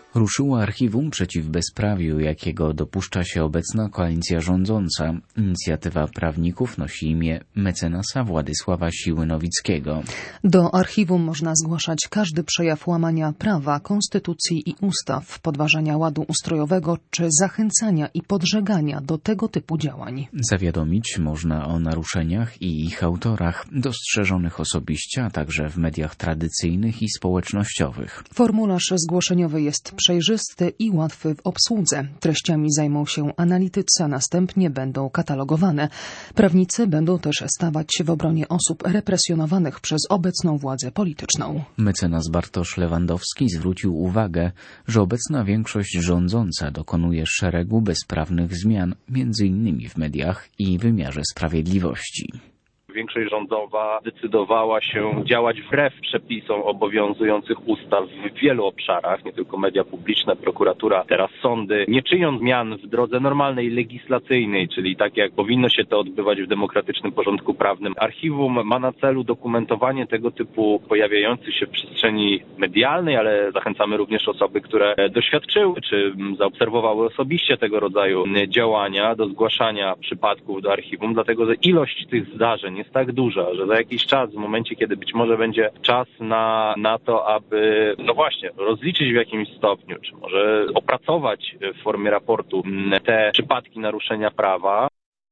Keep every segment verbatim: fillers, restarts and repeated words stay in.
Ruszyło archiwum przeciw bezprawiu, jakiego dopuszcza się obecna koalicja rządząca. Inicjatywa prawników nosi imię mecenasa Władysława Siły-Nowickiego. Do archiwum można zgłaszać każdy przejaw łamania prawa, konstytucji i ustaw, podważania ładu ustrojowego czy zachęcania i podżegania do tego typu działań. Zawiadomić można o naruszeniach i ich autorach, dostrzeżonych osobiście, a także w mediach tradycyjnych i społecznościowych. Formularz zgłoszeniowy jest przejrzysty i łatwy w obsłudze. Treściami zajmą się analitycy, a następnie będą katalogowane. Prawnicy będą też stawać się w obronie osób represjonowanych przez obecną władzę polityczną. Mecenas Bartosz Lewandowski zwrócił uwagę, że obecna większość rządząca dokonuje szeregu bezprawnych zmian, między innymi w mediach i wymiarze sprawiedliwości. Większość rządowa zdecydowała się działać wbrew przepisom obowiązujących ustaw w wielu obszarach, nie tylko media publiczne, prokuratura, teraz sądy, nie czyniąc zmian w drodze normalnej, legislacyjnej, czyli tak jak powinno się to odbywać w demokratycznym porządku prawnym. Archiwum ma na celu dokumentowanie tego typu pojawiających się w przestrzeni medialnej, ale zachęcamy również osoby, które doświadczyły czy zaobserwowały osobiście tego rodzaju działania do zgłaszania przypadków do archiwum, dlatego że ilość tych zdarzeń jest tak duża, że za jakiś czas, w momencie, kiedy być może będzie czas na, na to, aby, no właśnie, rozliczyć w jakimś stopniu, czy może opracować w formie raportu te przypadki naruszenia prawa.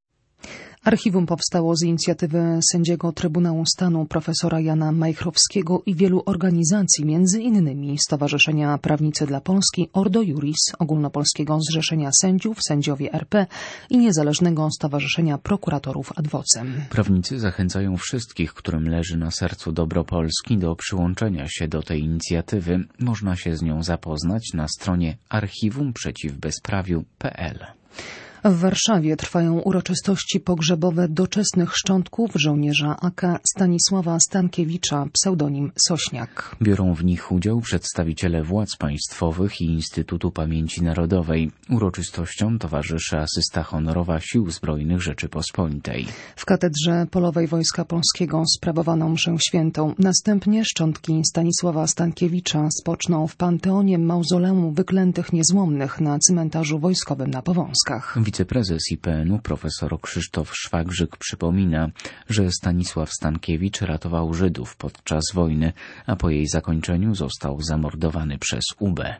Archiwum powstało z inicjatywy sędziego Trybunału Stanu profesora Jana Majchrowskiego i wielu organizacji, między innymi Stowarzyszenia Prawnicy dla Polski, Ordo Iuris, Ogólnopolskiego Zrzeszenia Sędziów, Sędziowie R P i Niezależnego Stowarzyszenia Prokuratorów Ad Vocem. Prawnicy zachęcają wszystkich, którym leży na sercu dobro Polski, do przyłączenia się do tej inicjatywy. Można się z nią zapoznać na stronie archiwum przeciw bezprawiu kropka p l. W Warszawie trwają uroczystości pogrzebowe doczesnych szczątków żołnierza A K Stanisława Stankiewicza, pseudonim Sośniak. Biorą w nich udział przedstawiciele władz państwowych i Instytutu Pamięci Narodowej. Uroczystościom towarzyszy asysta honorowa Sił Zbrojnych Rzeczypospolitej. W katedrze polowej Wojska Polskiego sprawowano mszę świętą. Następnie szczątki Stanisława Stankiewicza spoczną w Panteonie Mauzoleum Wyklętych Niezłomnych na cmentarzu wojskowym na Powązkach. Wiceprezes I P N u profesor Krzysztof Szwagrzyk przypomina, że Stanisław Stankiewicz ratował Żydów podczas wojny, a po jej zakończeniu został zamordowany przez U B.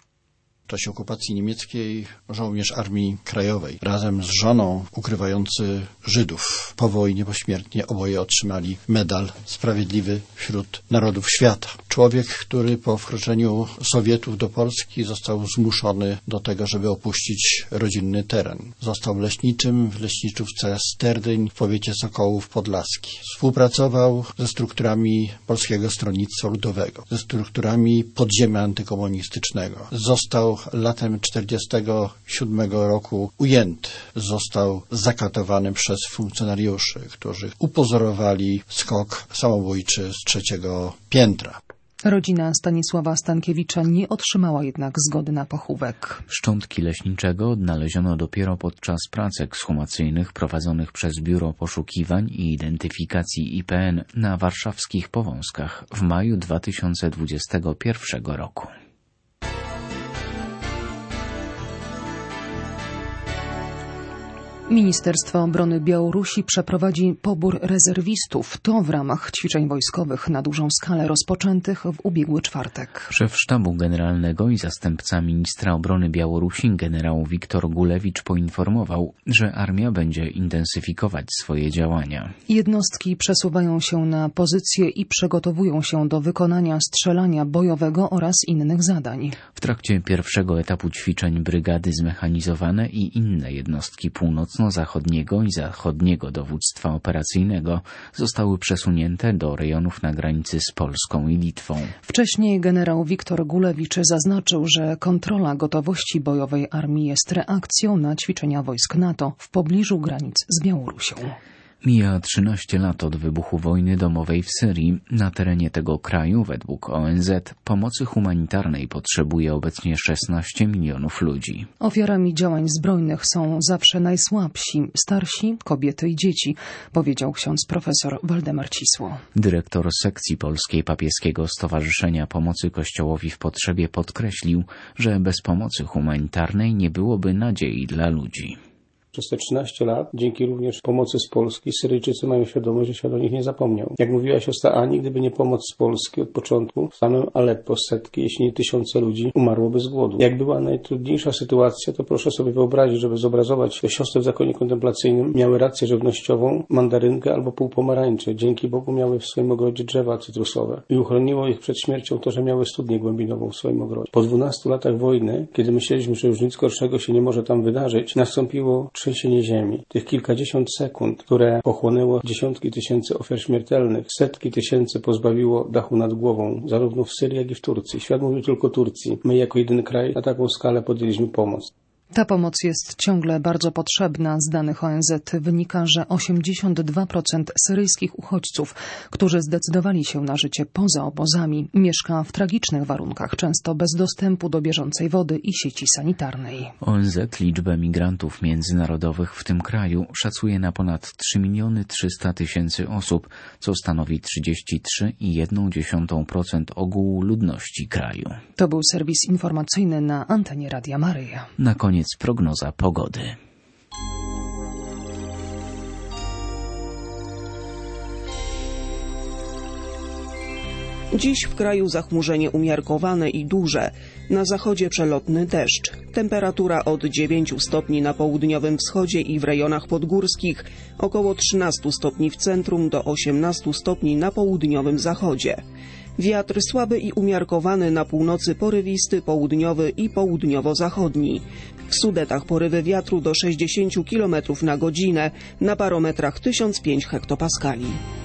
W czasie okupacji niemieckiej żołnierz Armii Krajowej razem z żoną ukrywający Żydów. Po wojnie pośmiertnie oboje otrzymali medal Sprawiedliwy wśród Narodów Świata. Człowiek, który po wkroczeniu Sowietów do Polski został zmuszony do tego, żeby opuścić rodzinny teren. Został leśniczym w leśniczówce Sterdyń w powiecie Sokołów Podlaski. Współpracował ze strukturami Polskiego Stronnictwa Ludowego, ze strukturami podziemia antykomunistycznego. Został latem czterdziestego siódmego roku ujęty. Został zakatowany przez funkcjonariuszy, którzy upozorowali skok samobójczy z trzeciego piętra. Rodzina Stanisława Stankiewicza nie otrzymała jednak zgody na pochówek. Szczątki leśniczego odnaleziono dopiero podczas prac ekshumacyjnych prowadzonych przez Biuro Poszukiwań i Identyfikacji I P N na warszawskich Powązkach w maju dwa tysiące dwudziestego pierwszego roku. Ministerstwo Obrony Białorusi przeprowadzi pobór rezerwistów. To w ramach ćwiczeń wojskowych na dużą skalę rozpoczętych w ubiegły czwartek. Szef Sztabu Generalnego i zastępca ministra obrony Białorusi generał Wiktor Gulewicz poinformował, że armia będzie intensyfikować swoje działania. Jednostki przesuwają się na pozycje i przygotowują się do wykonania strzelania bojowego oraz innych zadań. W trakcie pierwszego etapu ćwiczeń brygady zmechanizowane i inne jednostki północne zachodniego i zachodniego dowództwa operacyjnego zostały przesunięte do rejonów na granicy z Polską i Litwą. Wcześniej generał Wiktor Gulewicz zaznaczył, że kontrola gotowości bojowej armii jest reakcją na ćwiczenia wojsk NATO w pobliżu granic z Białorusią. Mija trzynaście lat od wybuchu wojny domowej w Syrii. Na terenie tego kraju, według O N Z, pomocy humanitarnej potrzebuje obecnie szesnaście milionów ludzi. Ofiarami działań zbrojnych są zawsze najsłabsi, starsi, kobiety i dzieci, powiedział ksiądz profesor Waldemar Cisło. Dyrektor sekcji polskiej Papieskiego Stowarzyszenia Pomocy Kościołowi w Potrzebie podkreślił, że bez pomocy humanitarnej nie byłoby nadziei dla ludzi. Przez te trzynaście lat, dzięki również pomocy z Polski, Syryjczycy mają świadomość, że świat o nich nie zapomniał. Jak mówiła siostra Ani, gdyby nie pomoc z Polski od początku, w samym Aleppo setki, jeśli nie tysiące ludzi umarłoby z głodu. Jak była najtrudniejsza sytuacja, to proszę sobie wyobrazić, żeby zobrazować, że siostry w zakonie kontemplacyjnym miały rację żywnościową, mandarynkę albo pół pomarańczy. Dzięki Bogu miały w swoim ogrodzie drzewa cytrusowe i uchroniło ich przed śmiercią to, że miały studnię głębinową w swoim ogrodzie. Po dwunastu latach wojny, kiedy myśleliśmy, że już nic gorszego się nie może tam wydarzyć, nastąpiło trzęsienie ziemi. Tych kilkadziesiąt sekund, które pochłonęło dziesiątki tysięcy ofiar śmiertelnych, setki tysięcy pozbawiło dachu nad głową, zarówno w Syrii, jak i w Turcji. Świat mówił tylko Turcji. My jako jedyny kraj na taką skalę podjęliśmy pomoc. Ta pomoc jest ciągle bardzo potrzebna. Z danych O N Z wynika, że osiemdziesiąt dwa procent syryjskich uchodźców, którzy zdecydowali się na życie poza obozami, mieszka w tragicznych warunkach, często bez dostępu do bieżącej wody i sieci sanitarnej. O N Z liczbę migrantów międzynarodowych w tym kraju szacuje na ponad trzy miliony trzysta tysięcy osób, co stanowi trzydzieści trzy przecinek jeden procent ogółu ludności kraju. To był serwis informacyjny na antenie Radia Maryja. Na koniec prognoza pogody. Dziś w kraju zachmurzenie umiarkowane i duże. Na zachodzie przelotny deszcz. Temperatura od dziewięciu stopni na południowym wschodzie i w rejonach podgórskich, około trzynastu stopni w centrum do osiemnastu stopni na południowym zachodzie. Wiatr słaby i umiarkowany, na północy porywisty, południowy i południowo-zachodni. W Sudetach porywy wiatru do sześćdziesięciu kilometrów na godzinę, na barometrach tysiąc pięć hektopaskali.